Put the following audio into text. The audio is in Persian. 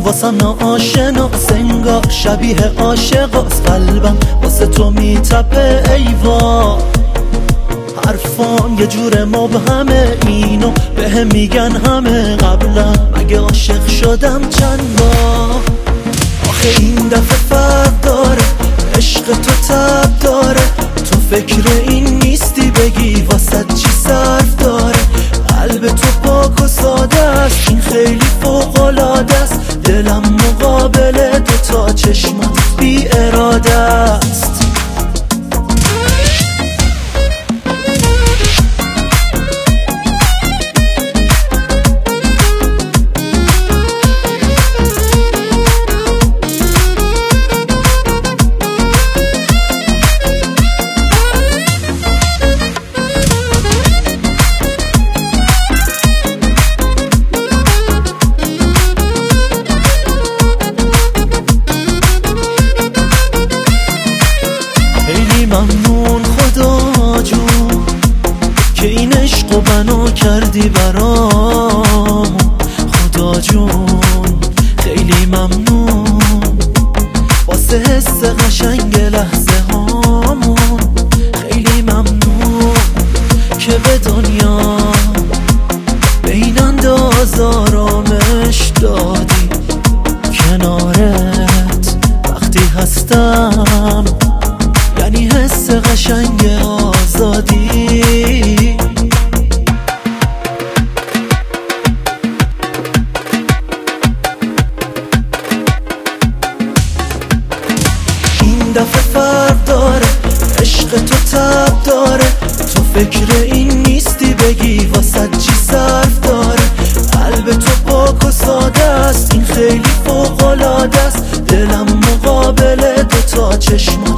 واسم ناآشنا، سنگار شبیه عاشقاست. قلبم واسه تو میتپه ایوا، حرفام یه جور مبهمه، اینو بهم میگن همه. قبلا مگه عاشق شدم چند بار؟ آخه این دفعه فرق داره، عشق تو تب داره. تو فکر این نیستی بگی واسه چی صرف داره. قلب تو پاک و ساده است، این خیلی فوق‌العاده است. دلم مقابل دوتا چشمات بی اراده است. ممنون خدا جون که این عشق و بنا کردی برام. خدا جون خیلی ممنون واسه حس قشنگ لحظه هامون. خیلی ممنون که به دنیا به این انداز آرامش دادی. کنارت وقتی هستم یعنی حس قشنگ آزادی. این دفعه فرق داره، عشق تو تب داره. تو فکر این نیستی بگی واسه چی صرف داره. قلب تو پاک و ساده است، این خیلی فوق‌العاده است. دلم مقابل دوتا چشم